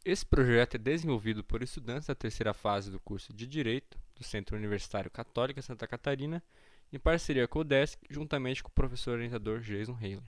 Esse projeto é desenvolvido por estudantes da terceira fase do curso de Direito do Centro Universitário Católica Santa Catarina, em parceria com o DESC, juntamente com o professor orientador Jason Haler.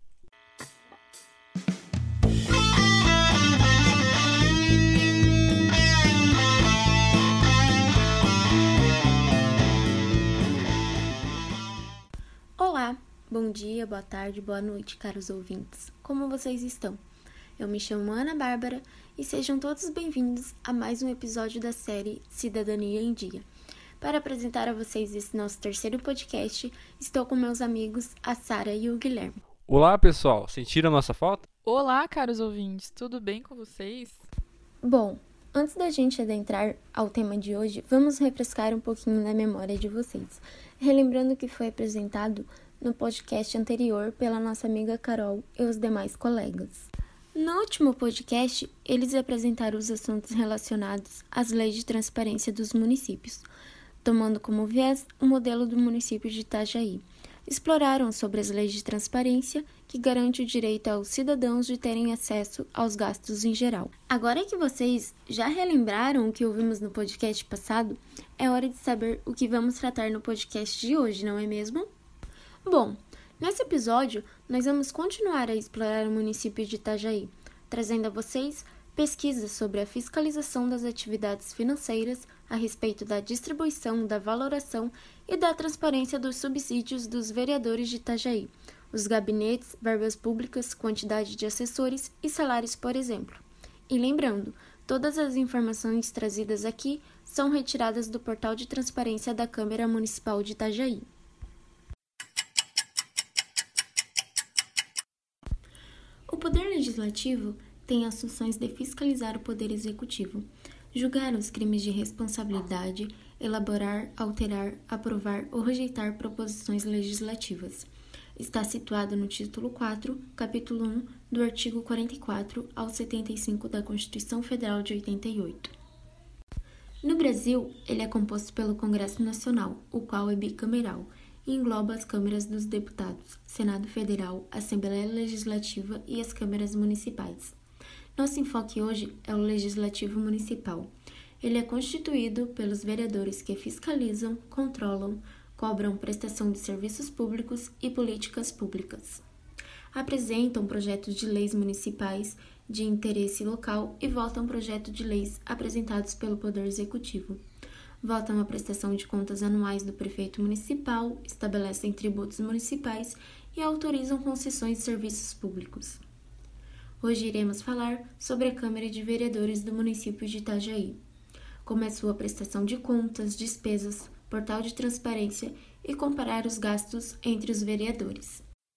Olá, bom dia, boa tarde, boa noite, caros ouvintes. Como vocês estão? Eu me chamo Ana Bárbara e sejam todos bem-vindos a mais um episódio da série Cidadania em Dia. Para apresentar a vocês esse nosso terceiro podcast, estou com meus amigos, a Sara e o Guilherme. Olá, pessoal! Sentiram a nossa falta? Olá, caros ouvintes, tudo bem com vocês? Bom, antes da gente adentrar ao tema de hoje, vamos refrescar um pouquinho na memória de vocês, relembrando o que foi apresentado no podcast anterior pela nossa amiga Carol e os demais colegas. No último podcast, eles apresentaram os assuntos relacionados às leis de transparência dos municípios, tomando como viés o modelo do município de Itajaí. Exploraram sobre as leis de transparência que garante o direito aos cidadãos de terem acesso aos gastos em geral. Agora que vocês já relembraram o que ouvimos no podcast passado, é hora de saber o que vamos tratar no podcast de hoje, não é mesmo? Bom, nesse episódio, nós vamos continuar a explorar o município de Itajaí, trazendo a vocês pesquisas sobre a fiscalização das atividades financeiras a respeito da distribuição, da valoração e da transparência dos subsídios dos vereadores de Itajaí, os gabinetes, verbas públicas, quantidade de assessores e salários, por exemplo. E lembrando, todas as informações trazidas aqui são retiradas do portal de transparência da Câmara Municipal de Itajaí. O Poder Legislativo tem as funções de fiscalizar o Poder Executivo, julgar os crimes de responsabilidade, elaborar, alterar, aprovar ou rejeitar proposições legislativas. Está situado no título 4, capítulo 1, do artigo 44 ao 75 da Constituição Federal de 88. No Brasil, ele é composto pelo Congresso Nacional, o qual é bicameral, e engloba as câmaras dos deputados, Senado Federal, Assembleia Legislativa e as câmaras municipais. Nosso enfoque hoje é o Legislativo Municipal. Ele é constituído pelos vereadores que fiscalizam, controlam, cobram prestação de serviços públicos e políticas públicas. Apresentam projetos de leis municipais de interesse local e votam projetos de leis apresentados pelo Poder Executivo. Votam a prestação de contas anuais do prefeito municipal, estabelecem tributos municipais e autorizam concessões de serviços públicos. Hoje iremos falar sobre a Câmara de Vereadores do município de Itajaí, como é sua prestação de contas, despesas, portal de transparência e comparar os gastos entre os vereadores.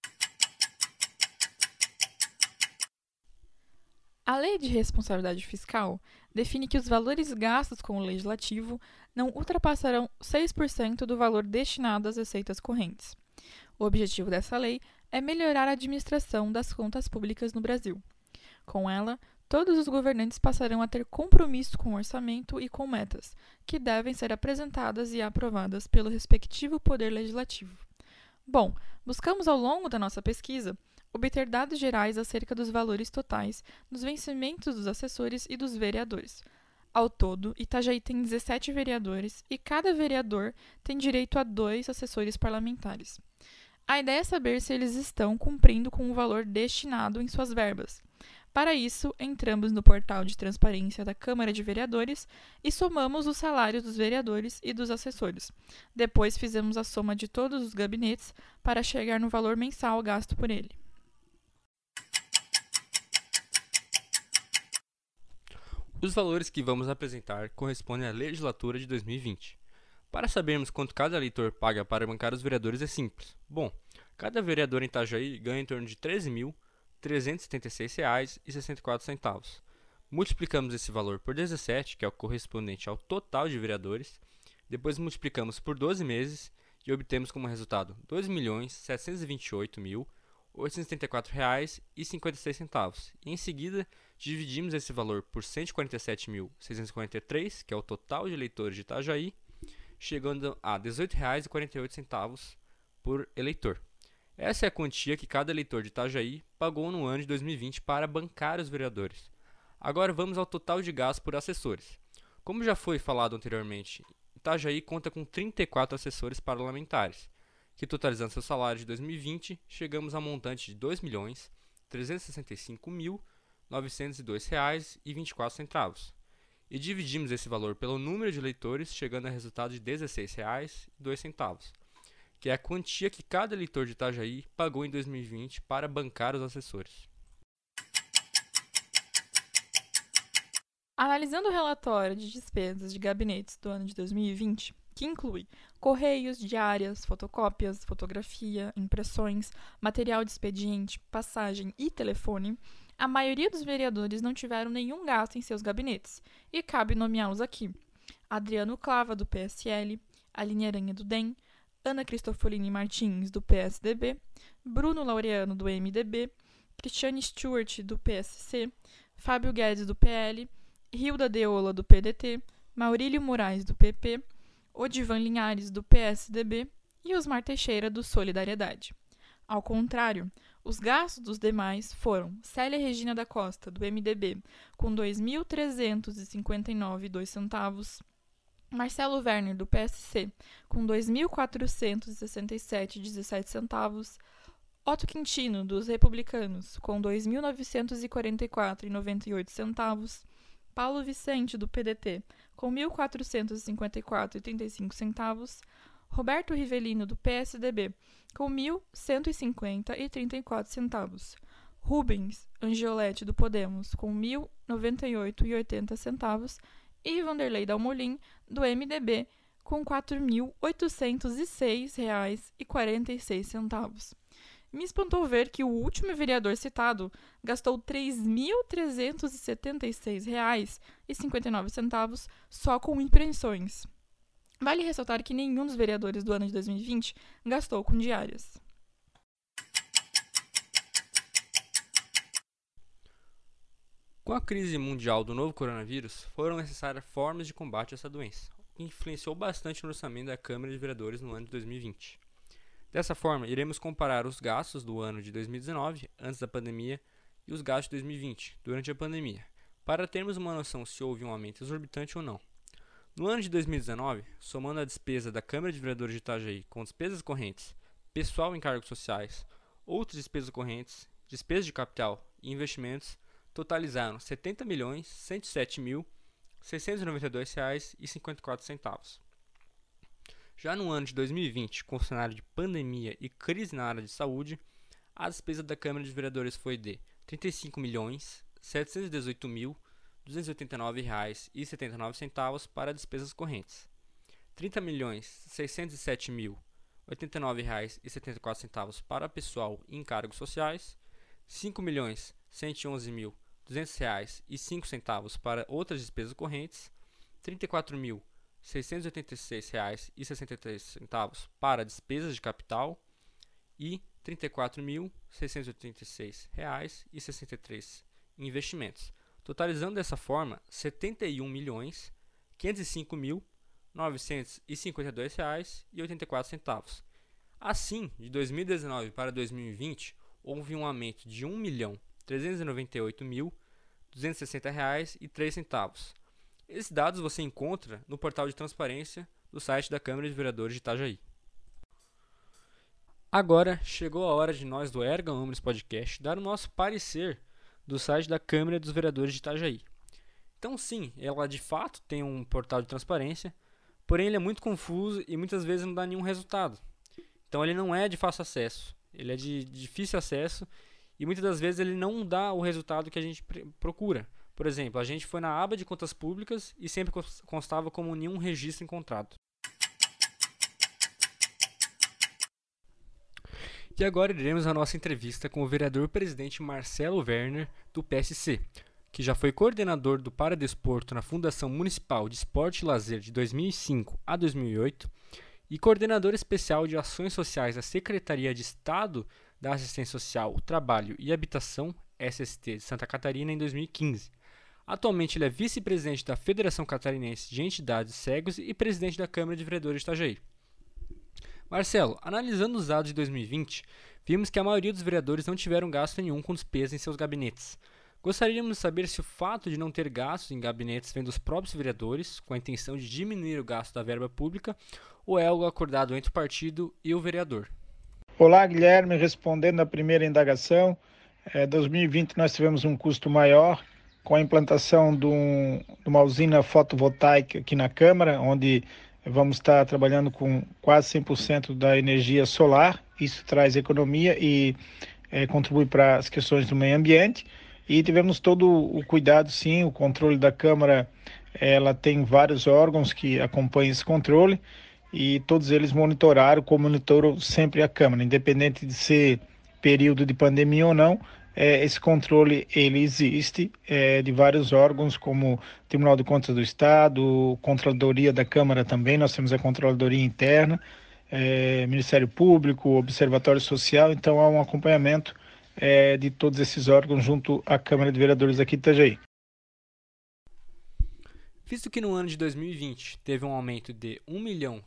A Lei de Responsabilidade Fiscal define que os valores gastos com o Legislativo não ultrapassarão 6% do valor destinado às receitas correntes. O objetivo dessa lei é melhorar a administração das contas públicas no Brasil. Com ela, todos os governantes passarão a ter compromisso com o orçamento e com metas, que devem ser apresentadas e aprovadas pelo respectivo Poder Legislativo. Bom, buscamos ao longo da nossa pesquisa obter dados gerais acerca dos valores totais dos vencimentos dos assessores e dos vereadores. Ao todo, Itajaí tem 17 vereadores e cada vereador tem direito a 2 assessores parlamentares. A ideia é saber se eles estão cumprindo com o valor destinado em suas verbas. Para isso, entramos no portal de transparência da Câmara de Vereadores e somamos os salários dos vereadores e dos assessores. Depois fizemos a soma de todos os gabinetes para chegar no valor mensal gasto por ele. Os valores que vamos apresentar correspondem à legislatura de 2020. Para sabermos quanto cada eleitor paga para bancar os vereadores é simples. Bom, cada vereador em Itajaí ganha em torno de R$ 13.376,64. Multiplicamos esse valor por 17, que é o correspondente ao total de vereadores. Depois multiplicamos por 12 meses e obtemos como resultado R$ 2.728.874,56. E em seguida, dividimos esse valor por 147.643, que é o total de eleitores de Itajaí, chegando a R$ 18,48 por eleitor. Essa é a quantia que cada eleitor de Itajaí pagou no ano de 2020 para bancar os vereadores. Agora vamos ao total de gastos por assessores. Como já foi falado anteriormente, Itajaí conta com 34 assessores parlamentares, que totalizando seu salário de 2020, chegamos a um montante de R$ 2.365.902,24. E dividimos esse valor pelo número de eleitores, chegando a resultado de R$ 16,02, que é a quantia que cada eleitor de Itajaí pagou em 2020 para bancar os assessores. Analisando o relatório de despesas de gabinetes do ano de 2020, que inclui correios, diárias, fotocópias, fotografia, impressões, material de expediente, passagem e telefone, a maioria dos vereadores não tiveram nenhum gasto em seus gabinetes, e cabe nomeá-los aqui: Adriano Clava, do PSL, Aline Aranha, do DEM, Ana Cristofolini Martins, do PSDB, Bruno Laureano, do MDB, Cristiane Stuart, do PSC, Fábio Guedes, do PL, Hilda Deola, do PDT, Maurílio Moraes, do PP, Odivan Linhares, do PSDB e Osmar Teixeira, do Solidariedade. Ao contrário, os gastos dos demais foram Célia Regina da Costa, do MDB, com R$ 2.359,02, Marcelo Werner, do PSC, com R$ 2.467,17, Otto Quintino, dos Republicanos, com R$ 2.944,98, Paulo Vicente, do PDT, com R$ 1.454,35, Roberto Rivelino, do PSDB, com R$ 1.150,34, Rubens Angioletti, do Podemos, com R$ 1.098,80 e Vanderlei Dalmolin, do MDB, com R$ 4.806,46. Me espantou ver que o último vereador citado gastou R$ 3.376,59 só com impressões. Vale ressaltar que nenhum dos vereadores do ano de 2020 gastou com diárias. Com a crise mundial do novo coronavírus, foram necessárias formas de combate a essa doença, o que influenciou bastante no orçamento da Câmara de Vereadores no ano de 2020. Dessa forma, iremos comparar os gastos do ano de 2019, antes da pandemia, e os gastos de 2020, durante a pandemia, para termos uma noção se houve um aumento exorbitante ou não. No ano de 2019, somando a despesa da Câmara de Vereadores de Itajaí com despesas correntes, pessoal em cargos sociais, outras despesas correntes, despesas de capital e investimentos, totalizaram R$ 70.107.692,54. Já no ano de 2020, com o cenário de pandemia e crise na área de saúde, a despesa da Câmara de Vereadores foi de R$ 35.718.289,79 para despesas correntes, R$ 30.607.089,74 para pessoal e encargos sociais, R$ 5.111.200,05 para outras despesas correntes, R$ 34.686,63 para despesas de capital e R$ 34.686,63 em investimentos, totalizando dessa forma R$ 71.505.952,84. Assim, de 2019 para 2020, houve um aumento de R$ 1.398.260,03. Esses dados você encontra no portal de transparência do site da Câmara de Vereadores de Itajaí. Agora chegou a hora de nós do Erga Omnes Podcast dar o nosso parecer do site da Câmara dos Vereadores de Itajaí. Então sim, ela de fato tem um portal de transparência, porém ele é muito confuso e muitas vezes não dá nenhum resultado. Então ele não é de fácil acesso, ele é de difícil acesso e muitas das vezes ele não dá o resultado que a gente procura. Por exemplo, a gente foi na aba de contas públicas e sempre constava como nenhum registro encontrado. E agora iremos à nossa entrevista com o vereador presidente Marcelo Werner, do PSC, que já foi coordenador do Paradesporto na Fundação Municipal de Esporte e Lazer de 2005 a 2008 e coordenador especial de Ações Sociais da Secretaria de Estado da Assistência Social, Trabalho e Habitação, SST, de Santa Catarina em 2015. Atualmente ele é vice-presidente da Federação Catarinense de Entidades Cegos e presidente da Câmara de Vereadores de Itajaí. Marcelo, analisando os dados de 2020, vimos que a maioria dos vereadores não tiveram gasto nenhum com despesas em seus gabinetes. Gostaríamos de saber se o fato de não ter gastos em gabinetes vem dos próprios vereadores, com a intenção de diminuir o gasto da verba pública, ou é algo acordado entre o partido e o vereador. Olá, Guilherme. Respondendo à primeira indagação, em 2020 nós tivemos um custo maior com a implantação de uma usina fotovoltaica aqui na Câmara, onde vamos estar trabalhando com quase 100% da energia solar. Isso traz economia e contribui para as questões do meio ambiente. E tivemos todo o cuidado, sim, o controle da Câmara, ela tem vários órgãos que acompanham esse controle e todos eles monitoraram, como monitoram sempre a Câmara, independente de ser período de pandemia ou não. Esse controle ele existe de vários órgãos, como Tribunal de Contas do Estado, Controladoria da Câmara também, nós temos a Controladoria Interna, Ministério Público, Observatório Social, então há um acompanhamento de todos esses órgãos junto à Câmara de Vereadores aqui de Itajaí. Visto que no ano de 2020 teve um aumento de R$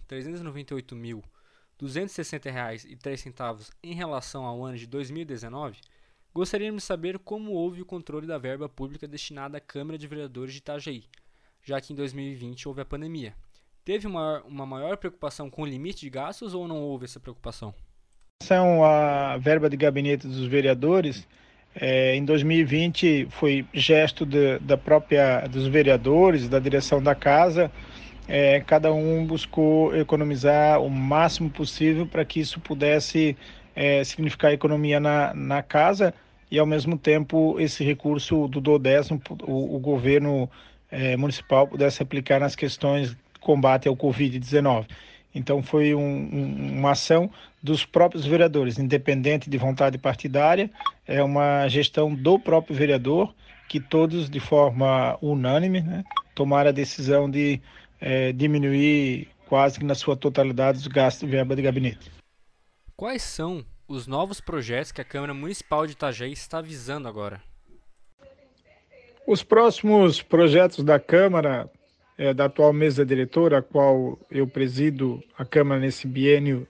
1.398.260,03 em relação ao ano de 2019, gostaríamos de saber como houve o controle da verba pública destinada à Câmara de Vereadores de Itajaí, já que em 2020 houve a pandemia. Teve uma maior preocupação com o limite de gastos ou não houve essa preocupação? Em relação à verba de gabinete dos vereadores, em 2020 foi gesto dos vereadores, da direção da casa, cada um buscou economizar o máximo possível para que isso pudesse significar economia na casa e, ao mesmo tempo, esse recurso do Dodécimo, o governo municipal pudesse aplicar nas questões de combate ao Covid-19. Então foi uma ação dos próprios vereadores, independente de vontade partidária, é uma gestão do próprio vereador, que todos, de forma unânime, tomaram a decisão de diminuir quase que na sua totalidade os gastos de verba de gabinete. Quais são os novos projetos que a Câmara Municipal de Itajaí está visando agora? Os próximos projetos da Câmara, da atual mesa diretora, a qual eu presido a Câmara nesse biênio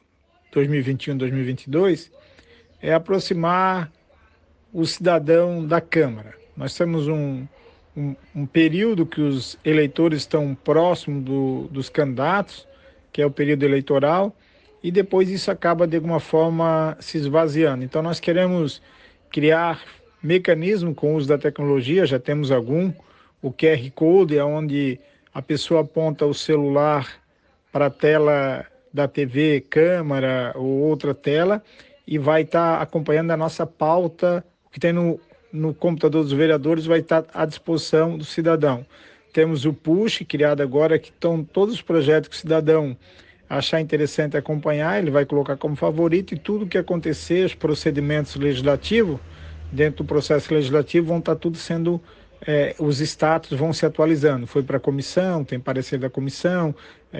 2021-2022, é aproximar o cidadão da Câmara. Nós temos um período que os eleitores estão próximos dos candidatos, que é o período eleitoral, e depois isso acaba de alguma forma se esvaziando. Então nós queremos criar mecanismo com o uso da tecnologia, já temos algum, o QR Code, é onde a pessoa aponta o celular para a tela da TV, câmara ou outra tela e vai estar acompanhando a nossa pauta, o que tem no computador dos vereadores vai estar à disposição do cidadão. Temos o Push, criado agora, que estão todos os projetos que o cidadão achar interessante acompanhar, ele vai colocar como favorito e tudo que acontecer, os procedimentos legislativos, dentro do processo legislativo, vão estar tudo sendo, os status vão se atualizando. Foi para a comissão, tem parecer da comissão,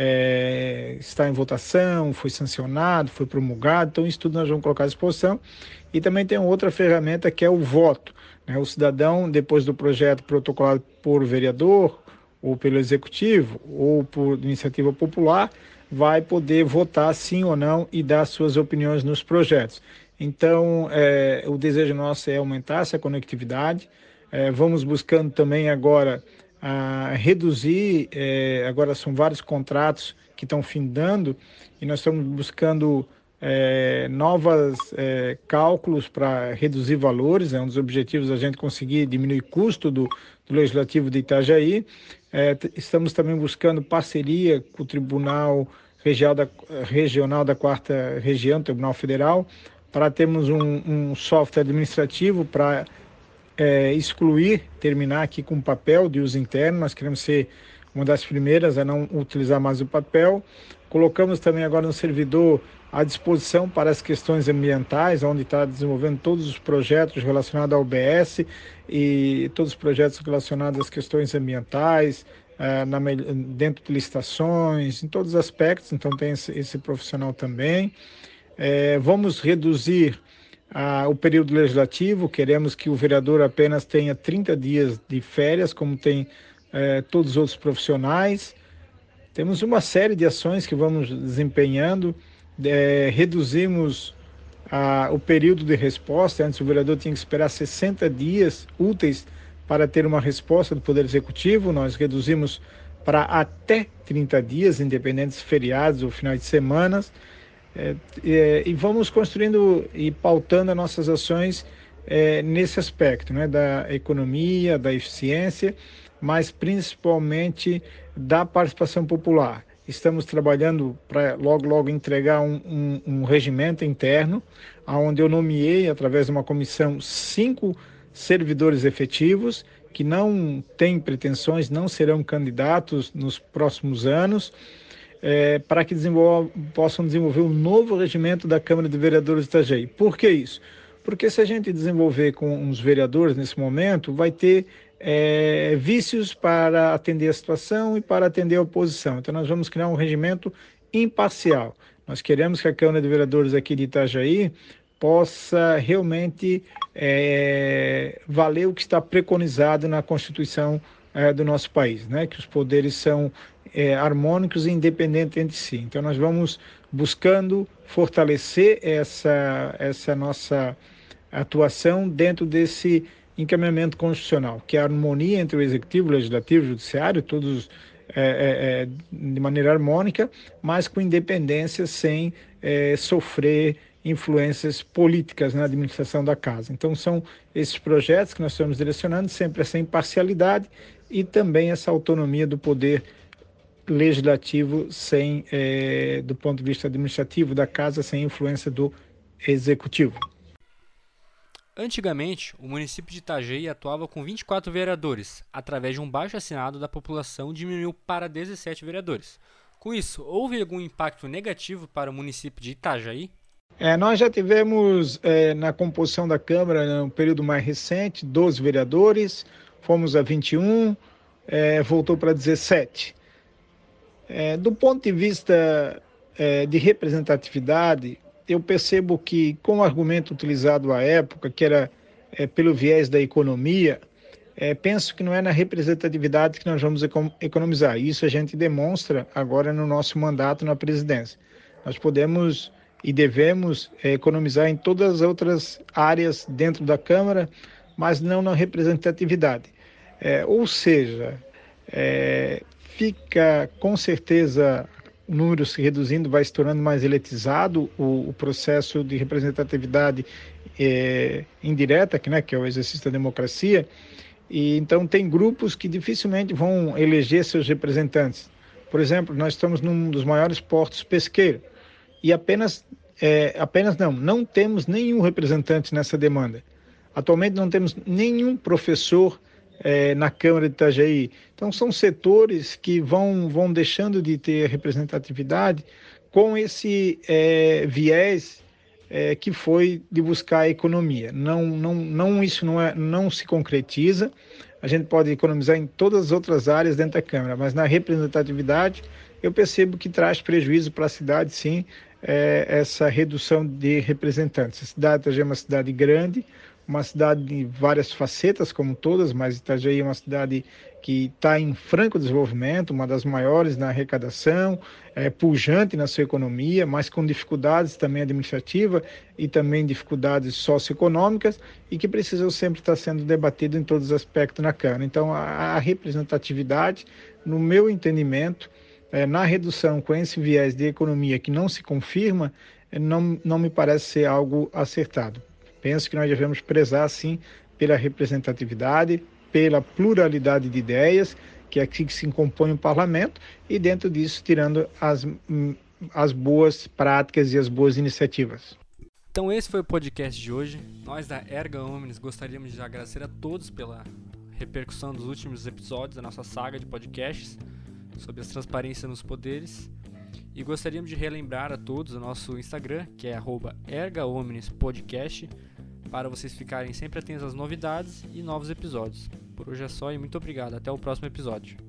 está em votação, foi sancionado, foi promulgado, então isso tudo nós vamos colocar à disposição. E também tem outra ferramenta que é o voto. O cidadão, depois do projeto protocolado por vereador, ou pelo executivo, ou por iniciativa popular, vai poder votar sim ou não e dar suas opiniões nos projetos. Então, o desejo nosso é aumentar essa conectividade. Vamos buscando também agora reduzir, agora são vários contratos que estão findando e nós estamos buscando novos cálculos para reduzir valores. É um dos objetivos a gente conseguir diminuir o custo do Legislativo de Itajaí. Estamos também buscando parceria com o Tribunal Regional da 4ª Região, Tribunal Federal, para termos um software administrativo para terminar aqui com papel de uso interno. Nós queremos ser uma das primeiras a não utilizar mais o papel. Colocamos também agora no servidor à disposição para as questões ambientais, onde está desenvolvendo todos os projetos relacionados ao OBS e todos os projetos relacionados às questões ambientais, dentro de licitações, em todos os aspectos, então tem esse profissional também. Vamos reduzir o período legislativo, queremos que o vereador apenas tenha 30 dias de férias, como tem todos os outros profissionais. Temos uma série de ações que vamos desempenhando, reduzimos o período de resposta. Antes o vereador tinha que esperar 60 dias úteis para ter uma resposta do Poder Executivo. Nós reduzimos para até 30 dias, independentes de feriados ou finais de semana. E vamos construindo e pautando as nossas ações nesse aspecto, né, da economia, da eficiência, mas principalmente da participação popular. Estamos trabalhando para logo entregar um regimento interno, onde eu nomeei, através de uma comissão, 5 servidores efetivos que não têm pretensões, não serão candidatos nos próximos anos, para que possam desenvolver um novo regimento da Câmara de Vereadores de Itajaí. Por que isso? Porque se a gente desenvolver com os vereadores nesse momento, vai ter vícios para atender a situação e para atender a oposição. Então nós vamos criar um regimento imparcial. Nós queremos que a Câmara de Vereadores aqui de Itajaí possa realmente valer o que está preconizado na Constituição do nosso país, né? Que os poderes são harmônicos e independentes entre si. Então nós vamos buscando fortalecer essa nossa atuação dentro desse encaminhamento constitucional, que é a harmonia entre o Executivo, o Legislativo e o Judiciário, todos de maneira harmônica, mas com independência, sem sofrer influências políticas na administração da casa. Então são esses projetos que nós estamos direcionando, sempre essa imparcialidade e também essa autonomia do poder legislativo, sem, do ponto de vista administrativo da casa, sem influência do executivo. Antigamente, o município de Itajaí atuava com 24 vereadores. Através de um baixo-assinado da população, diminuiu para 17 vereadores. Com isso, houve algum impacto negativo para o município de Itajaí? Nós já tivemos, na composição da Câmara, no período mais recente, 12 vereadores, fomos a 21, voltou para 17. Do ponto de vista de representatividade, eu percebo que, com o argumento utilizado à época, que era pelo viés da economia, penso que não é na representatividade que nós vamos economizar. Isso a gente demonstra agora no nosso mandato na presidência. Nós podemos e devemos economizar em todas as outras áreas dentro da Câmara, mas não na representatividade. Ou seja, fica com certeza o número se reduzindo, vai se tornando mais elitizado o processo de representatividade indireta, que é o exercício da democracia, e então tem grupos que dificilmente vão eleger seus representantes. Por exemplo, nós estamos num dos maiores portos pesqueiros, e não temos nenhum representante nessa demanda. Atualmente não temos nenhum professor na Câmara de Itajaí. Então são setores que vão deixando de ter representatividade com esse viés que foi de buscar a economia. Isso não se concretiza. A gente pode economizar em todas as outras áreas dentro da Câmara, mas na representatividade eu percebo que traz prejuízo para a cidade, sim, essa redução de representantes. A cidade de Itajaí é uma cidade grande, uma cidade de várias facetas, como todas, mas Itajaí é uma cidade que está em franco desenvolvimento, uma das maiores na arrecadação, pujante na sua economia, mas com dificuldades também administrativas e também dificuldades socioeconômicas, e que precisam sempre estar sendo debatido em todos os aspectos na Câmara. Então, a representatividade, no meu entendimento, na redução com esse viés de economia que não se confirma, não me parece ser algo acertado. Penso que nós devemos prezar, sim, pela representatividade, pela pluralidade de ideias, que é aqui que se compõe o parlamento, e dentro disso tirando as boas práticas e as boas iniciativas. Então esse foi o podcast de hoje. Nós da Erga Omnes gostaríamos de agradecer a todos pela repercussão dos últimos episódios da nossa saga de podcasts sobre a transparência nos poderes. E gostaríamos de relembrar a todos o nosso Instagram, que é @ergaomnespodcast, para vocês ficarem sempre atentos às novidades e novos episódios. Por hoje é só e muito obrigado. Até o próximo episódio.